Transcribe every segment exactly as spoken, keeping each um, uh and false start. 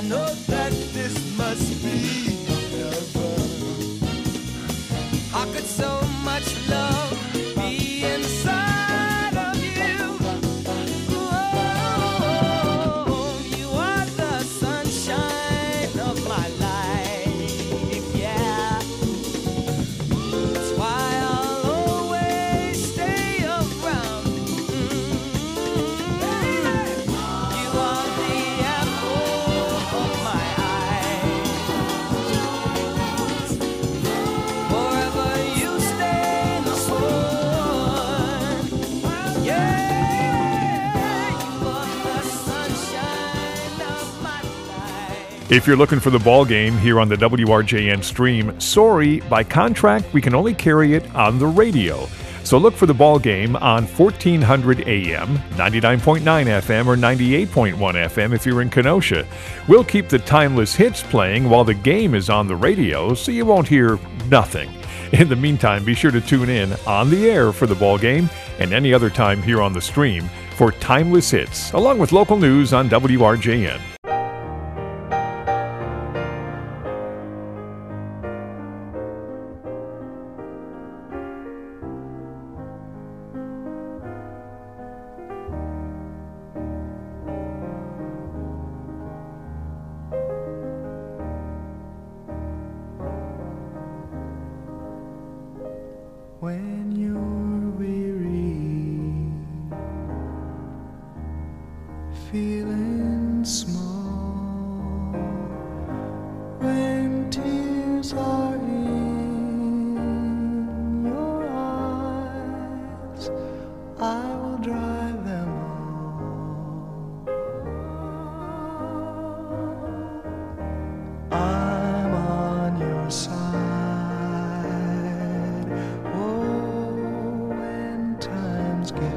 I know that this must be heaven. How could so much love be inside of you? Oh, you are the sunshine of my life, yeah. That's why I'll always stay around. Mm-hmm. You are the apple of my eye. Forever you stay the sun. Yeah, you are the sunshine of my life. If you're looking for the ball game here on the W R J N stream, sorry, by contract, we can only carry it on the radio. So look for the ball game on fourteen hundred A M, ninety-nine point nine F M, or ninety-eight point one F M if you're in Kenosha. We'll keep the timeless hits playing while the game is on the radio, so you won't hear nothing. In the meantime, be sure to tune in on the air for the ball game and any other time here on the stream for timeless hits, along with local news on W R J N. When you're weary, feeling small, when tears are in your eyes, I will dry them all. I'm on your side. Get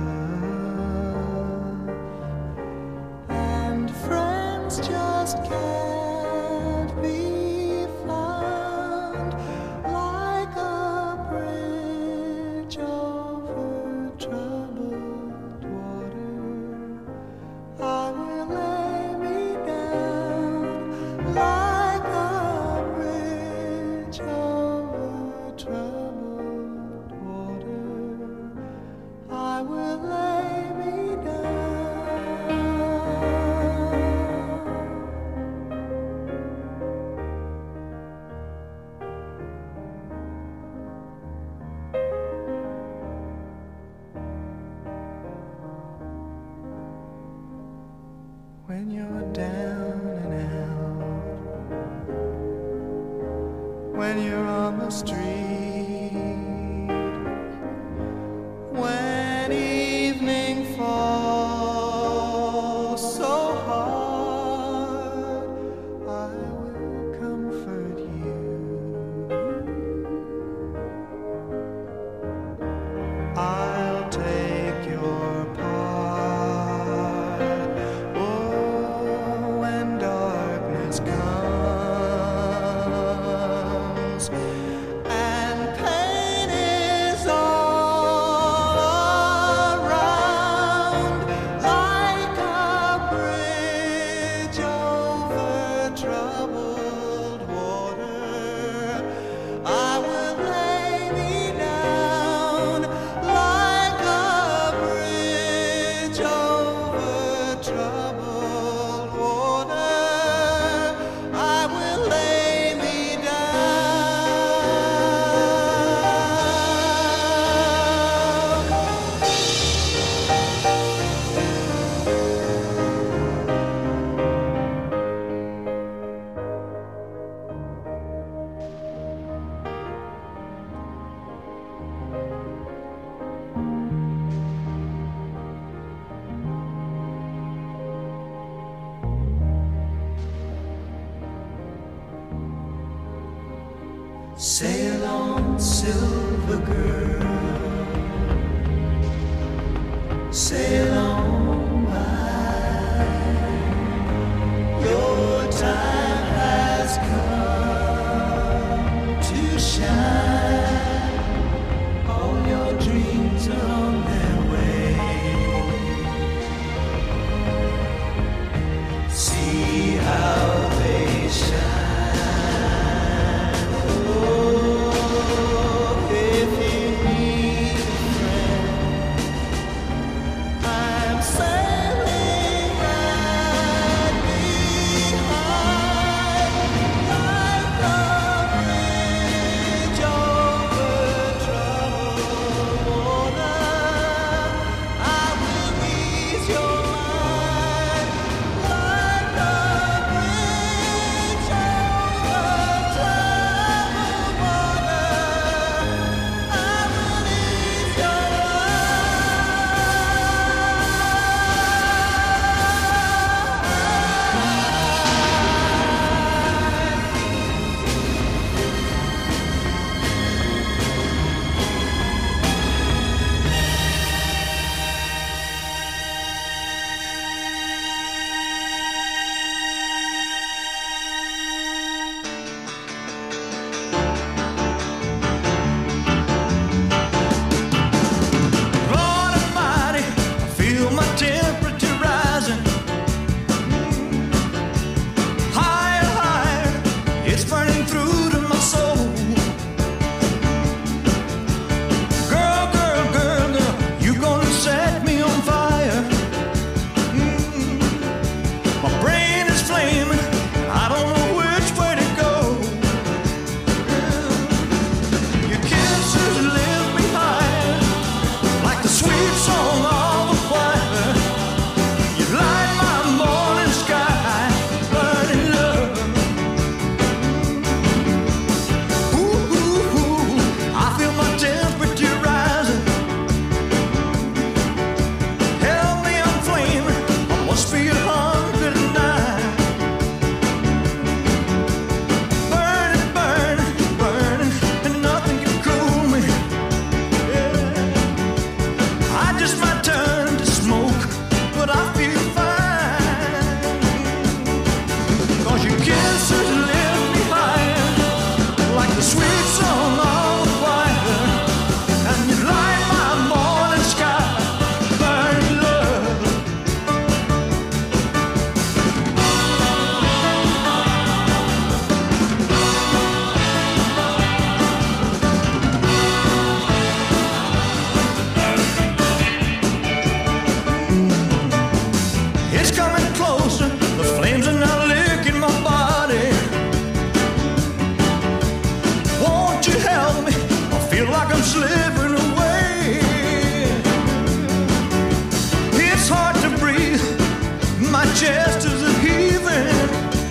rough, and friends just can't be found like a bridge over troubled water. I will lay me down like a bridge over troubled water. I will lay me down. When you're down and out, when you're on the street, when evening falls so hard, I will comfort you. I'll take your part. Oh, when darkness comes and pain is all around, like a bridge over troubled water, I will lay me down like a bridge over troubled water. I will lay me Sail on, silver girl, sail on by. Your time has come to shine. All your dreams are on their way. See how closer. The flames are now licking my body. Won't you help me? I feel like I'm slipping away. It's hard to breathe. My chest is a heaving.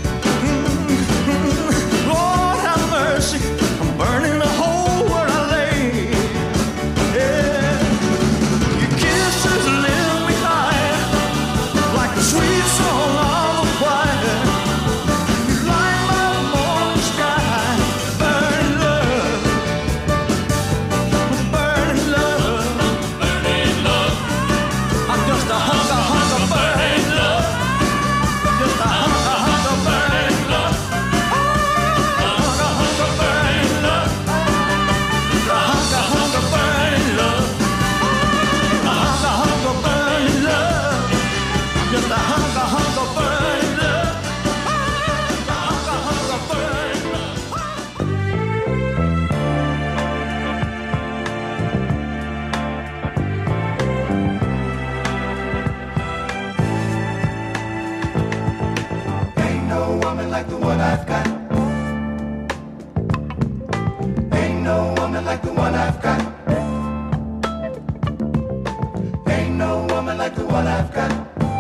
Lord have mercy. I'm burning a hole where I lay. Yeah. Your kisses lift me higher like a sweet song of a choir. You light my morning sky. Burning love. Burning love. Burning love. I'm just a hunk of hunk of burning love. Just a hunk of hunk of burning love. Hunk of hunk of burning love. A hunk of hunk of burning love. A hunk of hunk of burning love. Just a hunk of hunk of burning love. A hunk of hunk of burning love. Ain't no woman like the one I've got. Ain't no woman like the one I've got. Ain't no woman like the one I've got.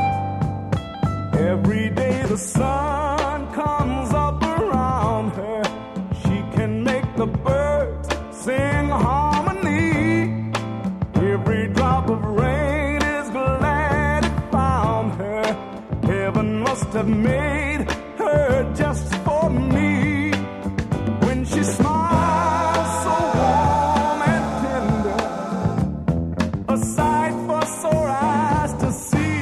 Every day the sun comes up around her. She can make the birds sing harmony. Every drop of rain is glad it found her. Heaven must have made her just for me. When she smiles so warm and tender, a sight for sore eyes to see.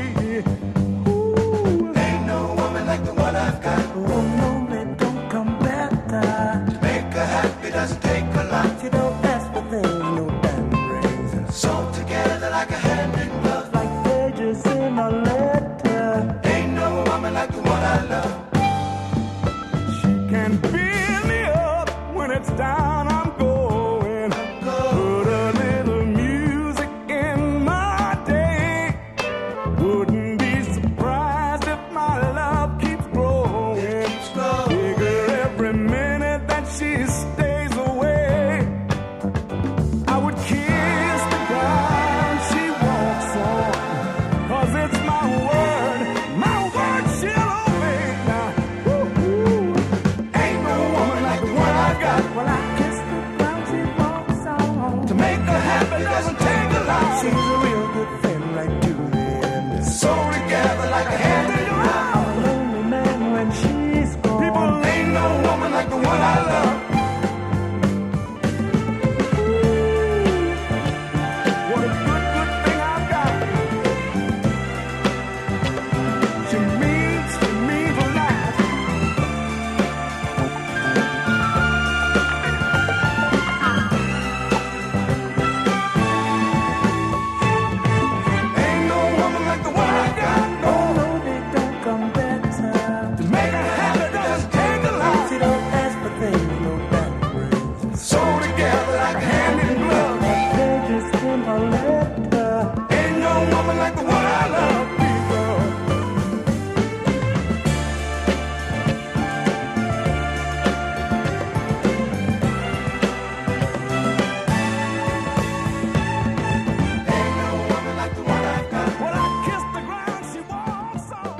Ooh, Ain't no woman like the one I've got. oh no, they don't come better. To make her happy doesn't take a lot. She don't ask for things, no diamond rings. Sewn together like a hand in glove. Like pages in a letter. Ain't no woman like the one I love. She can build me up when it's down, I'm going. Put a little music in my day. Wouldn't be surprised if my love keeps growing. Bigger every minute that she stays away. I would kiss the ground she walks on, 'cause it's my word, my word she'll obey. Now, woo-hoo. Ain't no woman like the one I got. Well, I kiss the ground she walks on. To make her happy doesn't take a lot. She's a real good friend right to the end. Sewn together like a hand in glove. I'm a lonely man when she's gone. People, ain't no woman like the one I love. What a good, good thing I've got. She means, she means a lot. Ain't no woman like the one I got. No, No, they don't come better. to make her happy doesn't take a lot. She don't ask for things, no diamond rings. Sewn together like a hand in glove. Pages in a letter. Ain't no woman like the one I love. People. Ain't no woman like the one I've got. Well, I kiss the ground she walks on.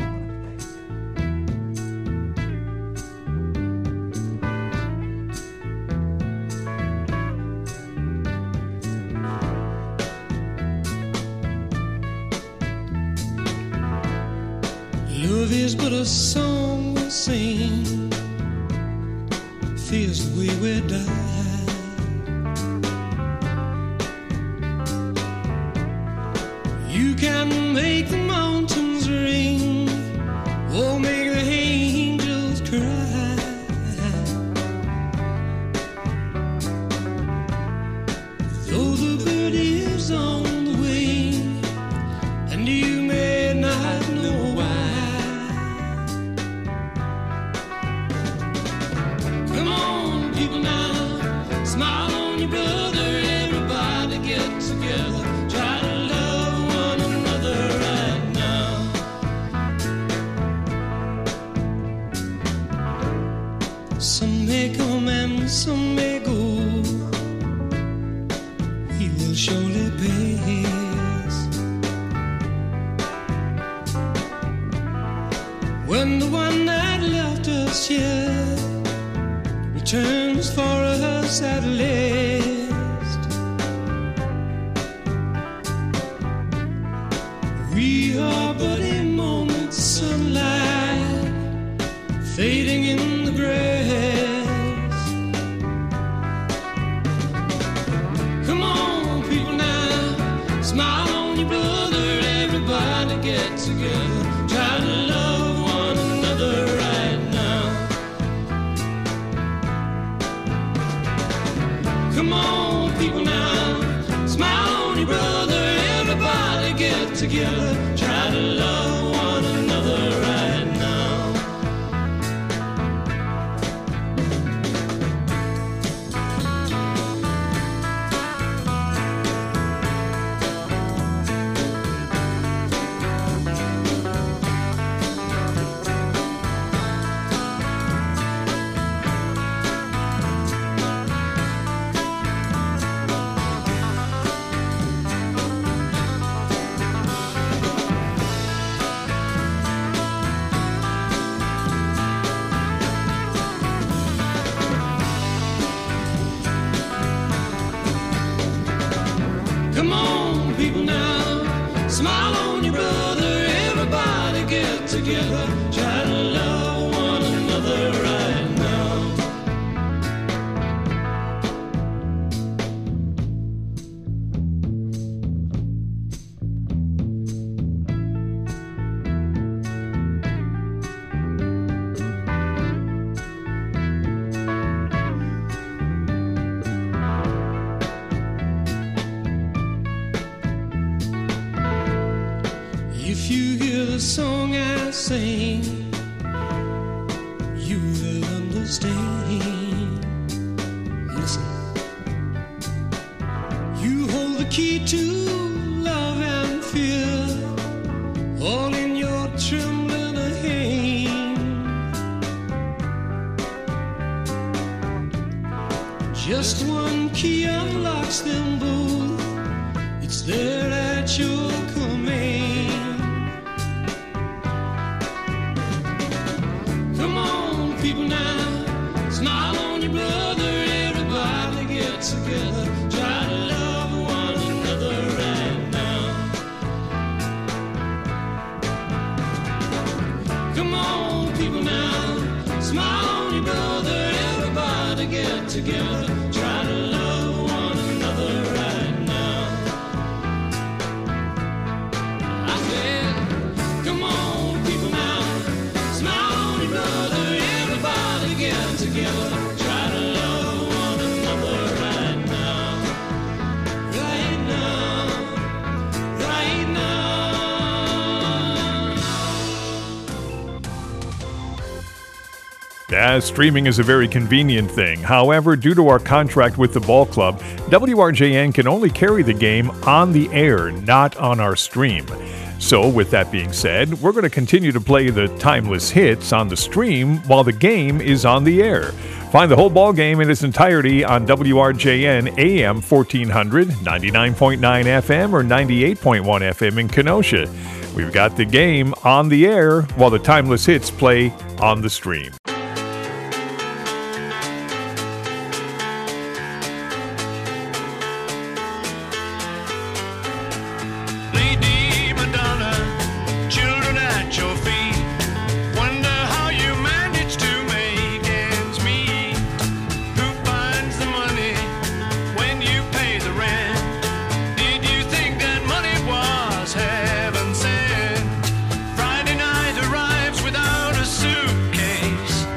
Love is but a song we sing, feels the way we die. You can make the mountains ring, or make the angels cry. Though the bird is on the wing, and you may not know why. Come on, people now, Some may come and some may go. He will surely pay his. When the one that left us here returns for us at last, we are but a moment's sunlight fading in the grass. Come on, people now, smile on your brother. Everybody get together, try to love one another right now. Come on, people now, smile on your brother. Everybody get together, try to love one another right now. Come on, people now, smile on your brother. Everybody get together, try to love one another right now. If you hear the song I sing, you will understand. Listen, you hold the key to love and fear, all in your trembling hand. Just one key unlocks them both. It's there at your command. Come on, people now, smile on your brother. Everybody get together, try to love one another right now. Come on, people now, smile on your brother. Everybody get together, try to love one another right now. I said, come on, people now, smile on your brother. Everybody get together, try to love one another right now. Right now, right now. Yeah, streaming is a very convenient thing. However, due to our contract with the ball club, W R J N can only carry the game on the air, not on our stream. So, with that being said, we're going to continue to play the timeless hits on the stream while the game is on the air. Find the whole ball game in its entirety on W R J N A M fourteen hundred, ninety-nine point nine F M or ninety-eight point one F M in Kenosha. We've got the game on the air while the timeless hits play on the stream. Lady Madonna, children at your feet. Wonder how you manage to make ends meet. Who finds the money when you pay the rent? Did you think that money was heaven sent? Friday night arrives without a suitcase.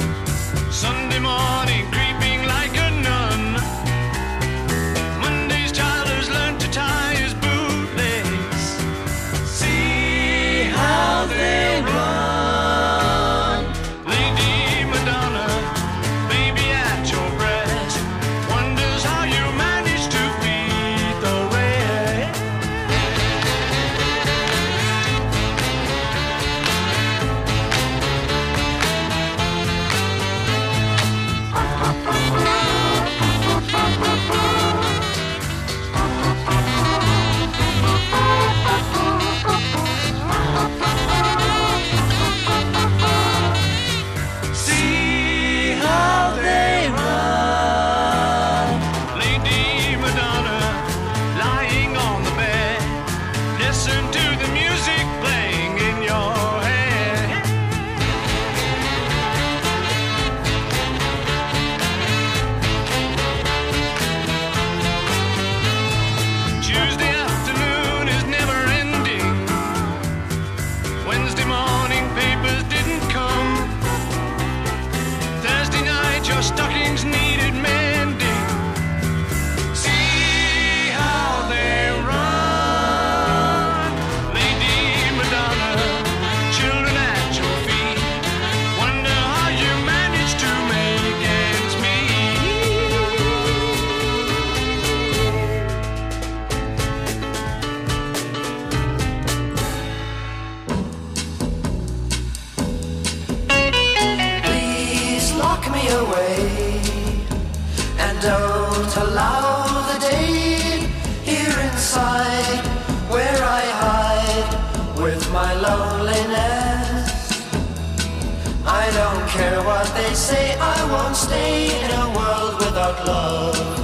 me away, and don't allow the day here inside where I hide with my loneliness. I don't care what they say, I won't stay in a world without love.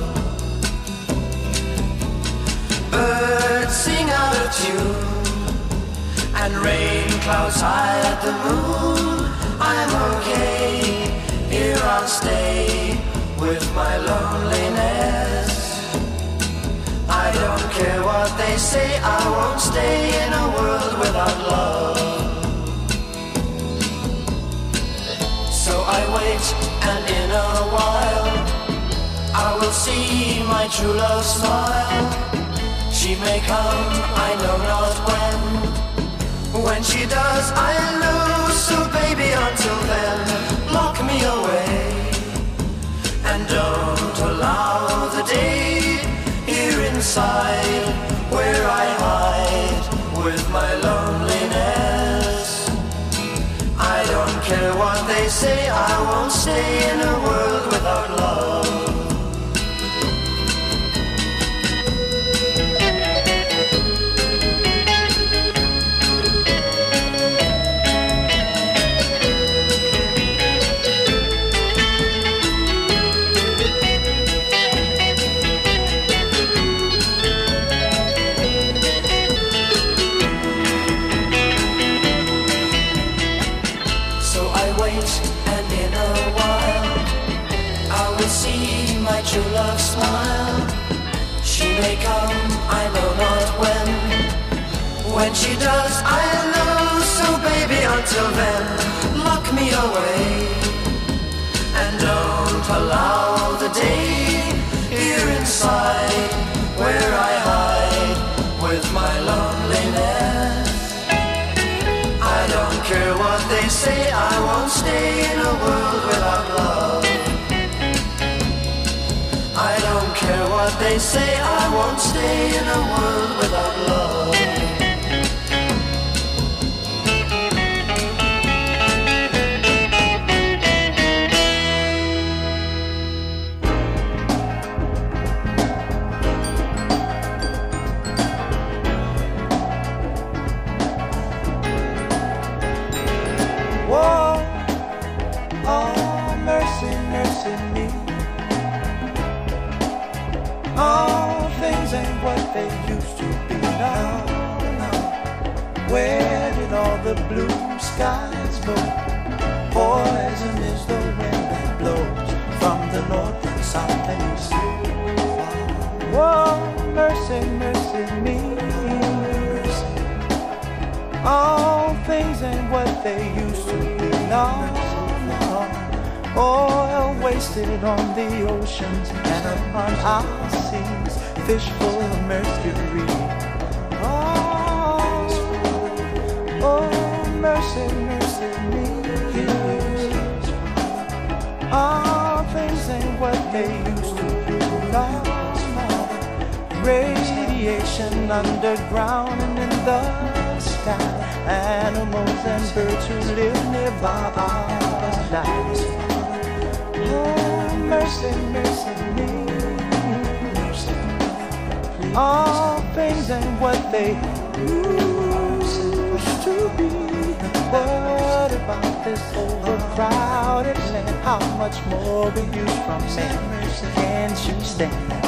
Birds sing out of tune, and rain clouds hide the moon. I'm okay, here I'll stay with my loneliness. I don't care what they say, I won't stay in a world without love. So I wait, and in a while I will see my true love smile. She may come, I know not when. When she does, I'll know. So baby, until then, lock me away, and don't allow the day here inside where I hide with my loneliness. I don't care what they say, I won't stay in a world without love. True love smile. She may come, I know not when. When she does, I'll know. So baby, until then, lock me away, and don't allow the day here inside where I hide with my loneliness. I don't care what they say, I won't stay in a world without love. I don't care what they say, I won't stay in a world without love. Whoa, oh mercy, mercy me. All things ain't what they used to be now, now. Where did all the blue skies go? Poison is the wind that blows from the north and south and east. Whoa, mercy, mercy me. All things ain't what they used to be now, now. Oil wasted on the oceans and upon our seas, fish full of mercury. Oh, oh, mercy, mercy me. All things ain't what they used to be now, now. Radiation underground and in the sky, animals and birds who live nearby our lives. Oh, mercy, mercy me. All things ain't what they used to be. What about this overcrowded land? How much more we use from man? Can't you stand that?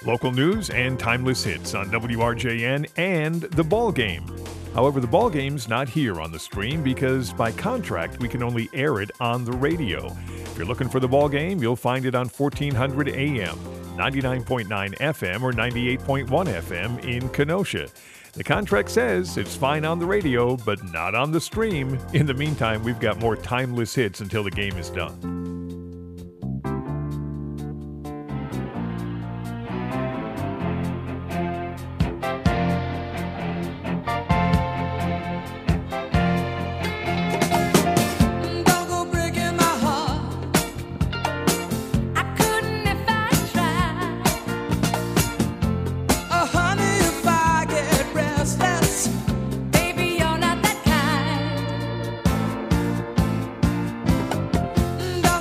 Local news and timeless hits on W R J N and The Ball Game. However, The Ball Game's not here on the stream because by contract we can only air it on the radio. If you're looking for The Ball Game, you'll find it on fourteen hundred A M, ninety-nine point nine F M, or ninety-eight point one F M in Kenosha. The contract says it's fine on the radio, but not on the stream. In the meantime, we've got more timeless hits until the game is done. Don't go breaking my heart. I couldn't if I tried. Oh, honey, if I get restless, baby, you're not that kind.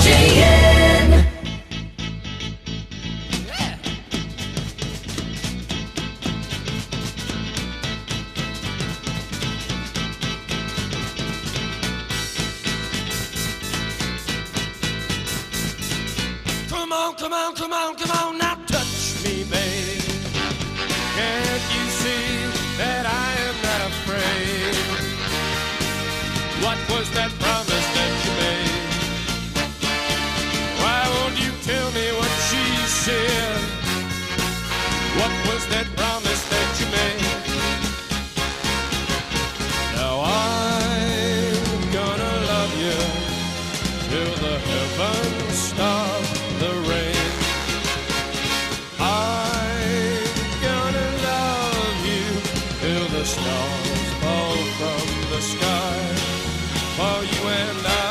J N. Come on, come on, come on, come on, now touch me, babe. Can't you see that I am not afraid? What was that promise that you made? Why won't you tell me what she said? What was that promise that you made? Now I'm gonna love you till the heavens stop the rain. I'm gonna love you till the stars fall from the sky for you and I.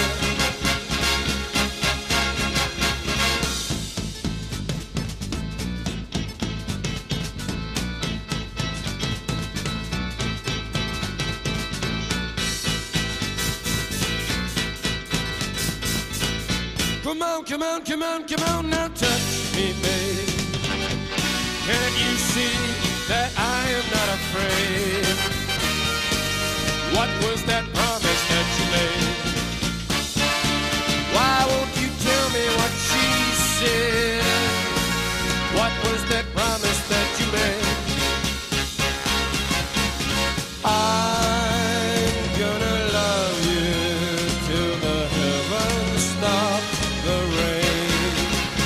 Come on, come on, come on, come on, now touch me, babe. Can't you see that I am not afraid? What was that promise that you made? Why won't you tell me what she said? What was that promise that you made? I'm gonna love you till the heavens stop the rain.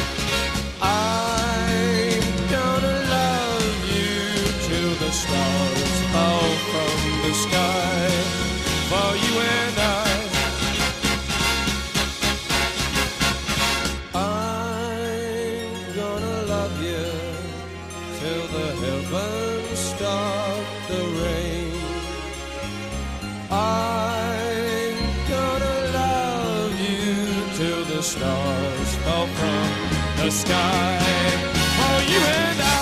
I'm gonna love you till the stars fall from the sky for you and I. I'm gonna love you till the heavens stop the rain. I'm gonna love you till the stars fall from the sky for you and I.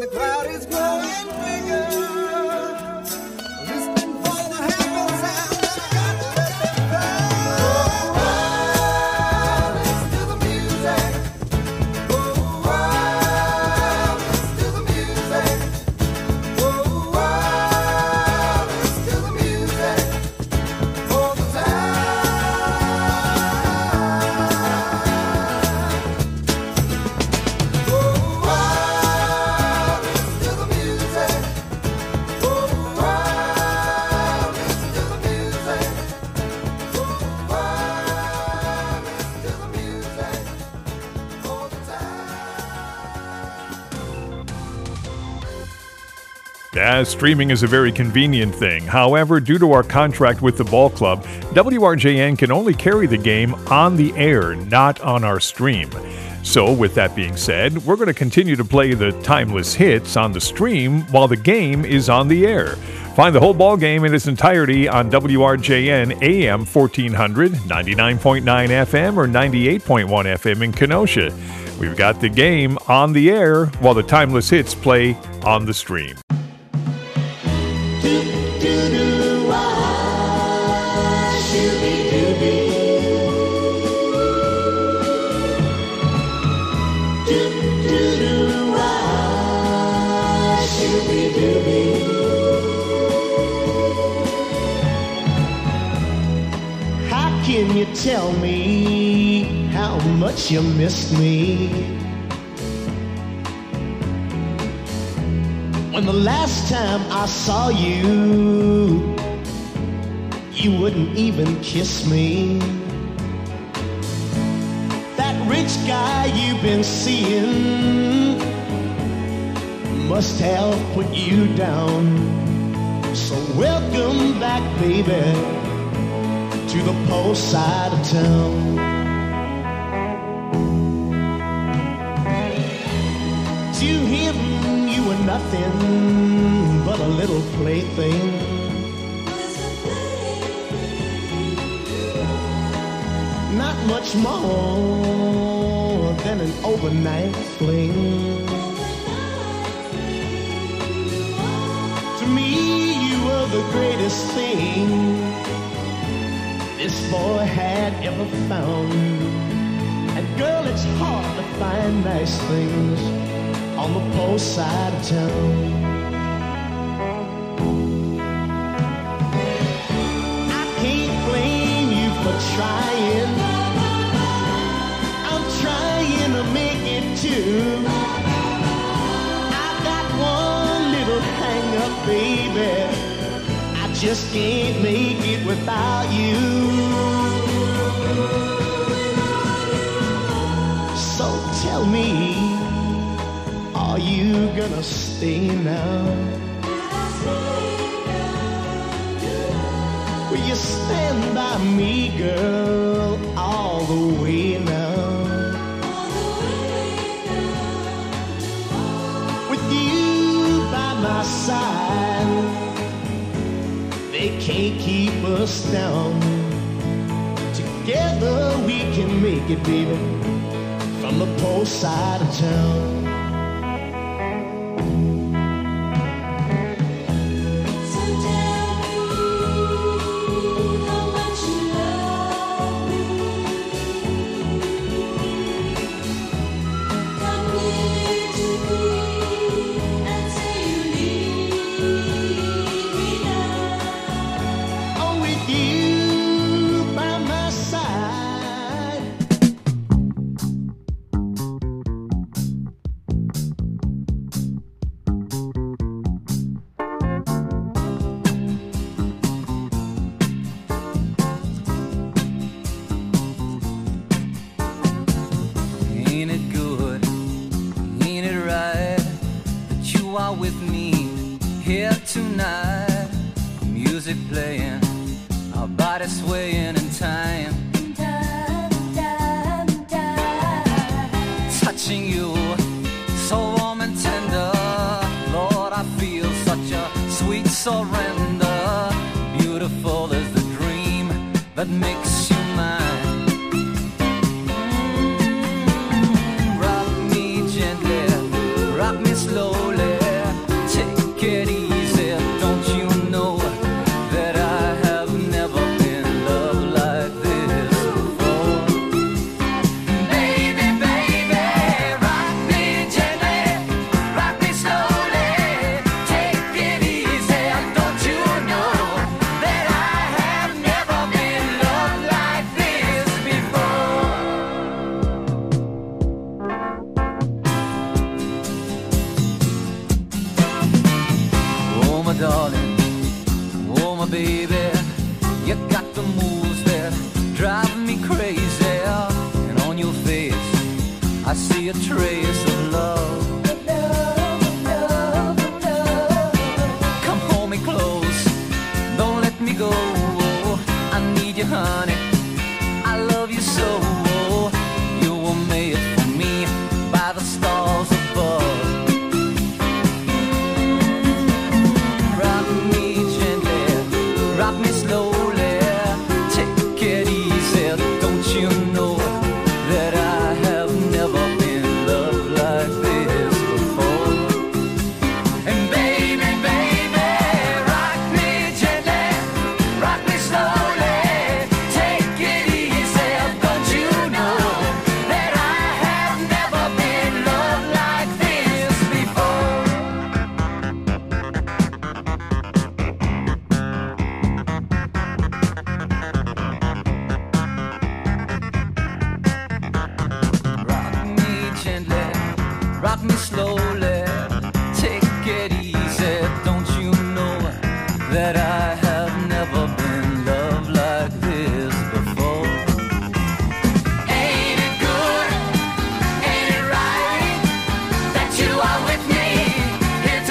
the crowd is growing bigger. Listening for the happy sound, got to let it flow. Oh, listen to the music. Oh, listen to the music. Oh, listen to the music. All the Yeah, streaming is a very convenient thing. However, due to our contract with the ball club, W R J N can only carry the game on the air, not on our stream. So, with that being said, we're going to continue to play the timeless hits on the stream while the game is on the air. Find the whole ball game in its entirety on W R J N A M fourteen hundred, ninety-nine point nine F M, or ninety-eight point one F M in Kenosha. We've got the game on the air while the timeless hits play on the stream. How can you tell me how much you miss me? When the last time I saw you, you wouldn't even kiss me. That rich guy you've been seeing must have put you down. So welcome back, baby, to the poor side of town. To him, you were nothing but a little plaything. Not much more than an overnight fling. To me, you were the greatest thing this boy had ever found. And girl, it's hard to find nice things on the poor side of town. I can't blame you for trying. I'm trying to make it too. I got one little hang up, baby. I just can't make it without you. So tell me, are you gonna stay now? Will you stand by me, girl, all the way now? With you by my side, they can't keep us down. Together we can make it, baby, from the poor side of town. Tonight, music playing, our bodies swaying in time. time, time, time. Touching you, so warm and tender. Lord, I feel such a sweet surrender. Beautiful is the dream that makes you mine. Mm, rock me gently, rock me slowly. darling. Oh, my baby, you got the moves that drive me crazy. And on your face, I see a trace of love. Come hold me close, don't let me go. I need you, honey, I love you so. You were made for me by the stars above. Rock me gently, rock me slowly, take it easy. Don't you know that I have never been loved like this before? And baby, baby, rock me gently, rock me slowly, take it easy. Don't you know that I have never been loved like this before? Rock me gently, rock me slowly, take it easy. Don't you know that I have never been loved like this before? Ain't it good? Ain't it right that you are with me here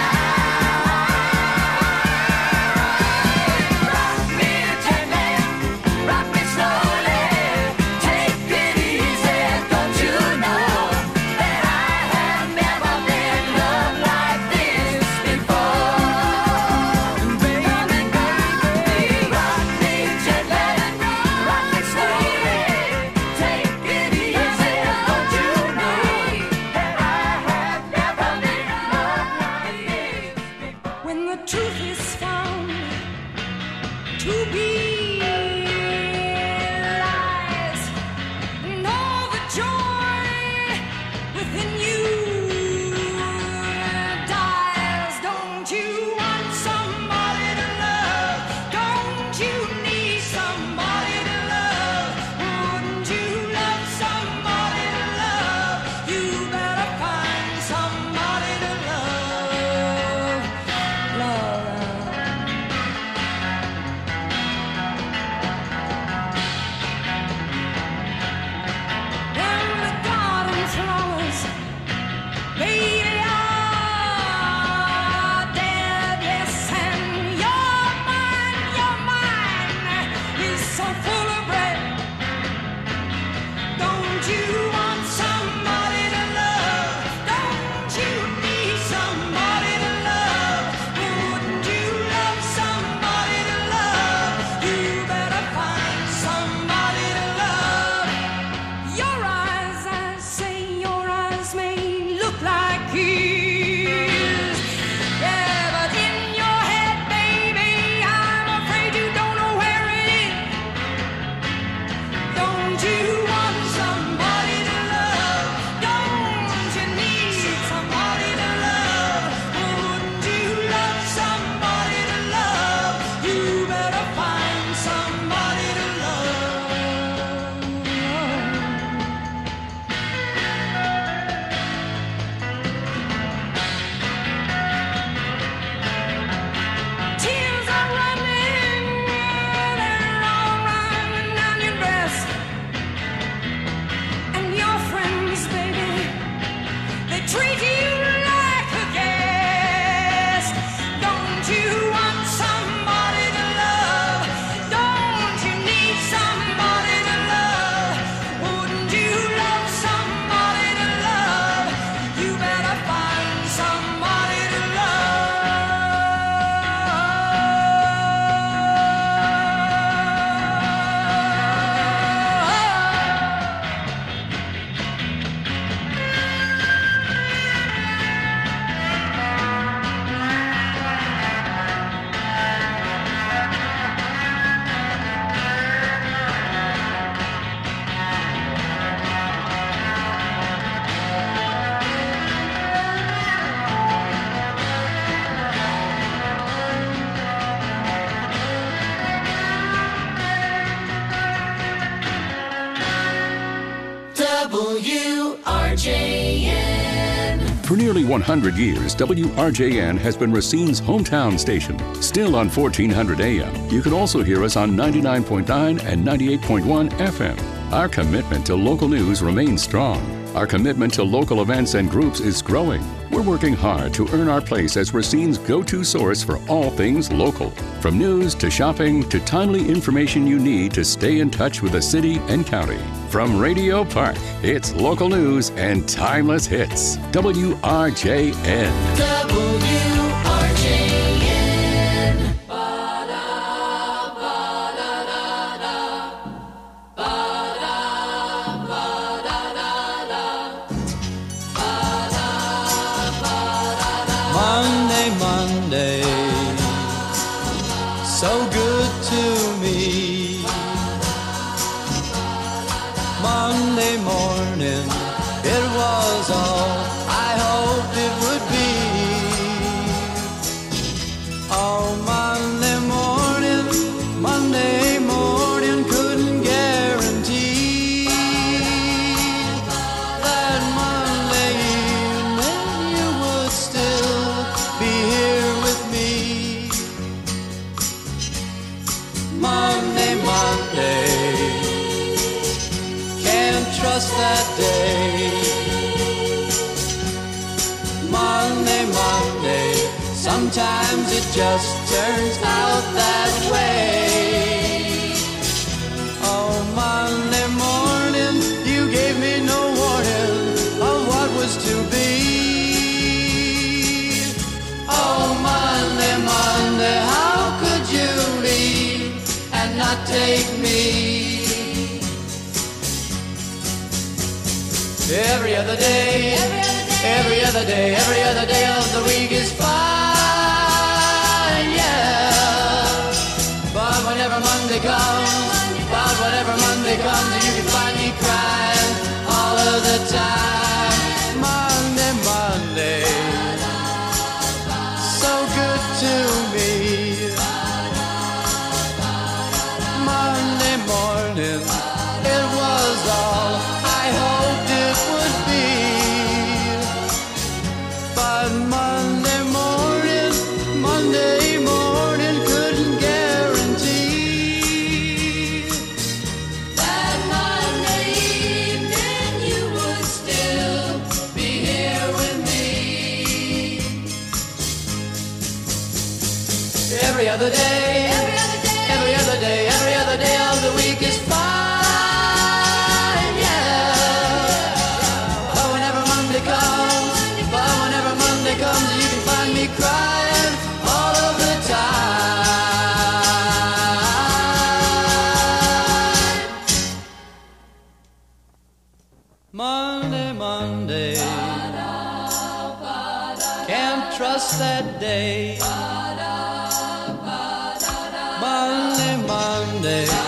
tonight? Rock me gently, rock me slowly, take it easy. Don't you know that I have never been loved like this before? Baby, baby, rock me gently, rock me slowly, take it easy. Don't you know that I have never been loved like this before? When the truth is found to be lies, and all the joy within you dies. Don't you want somebody to love? Don't you need somebody to love? Wouldn't you love somebody to love? You better find somebody to love. Love. When the garden flowers, baby, are dead, yes, and your mind, your mind is so full of red. Don't you want somebody to love? Don't you need somebody to love? Wouldn't you love somebody to love? You better find somebody to love. Your eyes, I say, your eyes may look like his. Yeah, but in your head, baby, I'm afraid you don't know where it is. Don't you want somebody to love? Don't you need somebody to love? Wouldn't you love somebody to love? You better find somebody to love. Tears are running, they're all running down your dress. And your friends, baby, they treat you like a guest. Don't you want somebody to love? Don't you need somebody to love? Wouldn't you love somebody to love? You better find somebody to W R J N For nearly one hundred years, W R J N has been Racine's hometown station. Still on fourteen hundred A M, you can also hear us on ninety-nine point nine and ninety-eight point one F M. Our commitment to local news remains strong. Our commitment to local events and groups is growing. We're working hard to earn our place as Racine's go-to source for all things local. From news to shopping to timely information you need to stay in touch with the city and county. From Radio Park, it's local news and timeless hits. W R J N. W R J N. Monday, Monday, so good to me. Monday morning, it was all I hoped it would be. Oh, Monday morning, Monday morning, couldn't guarantee that Monday evening you would still be here with me. Monday, Monday, can't trust that day. Monday, Monday, sometimes it just turns out that way. Oh, Monday morning, you gave me no warning of what was to be. Oh, Monday, Monday, how could you leave and not take me? Every other day, every other day, every other day of the week is fine, yeah. But whenever Monday comes, but whenever Monday comes, you can find me crying all of the time. Monday, Monday, so good to me. Monday morning, it was all I hoped it would be. But Monday morning, Monday morning, couldn't guarantee that Monday evening you would still be here with me. Every other day, every other day, every other day, every other day of the week is fine, yeah. But whenever Monday comes, but whenever Monday comes, you can find me crying all of the time. Monday, Monday, can't trust that day. Monday, Monday,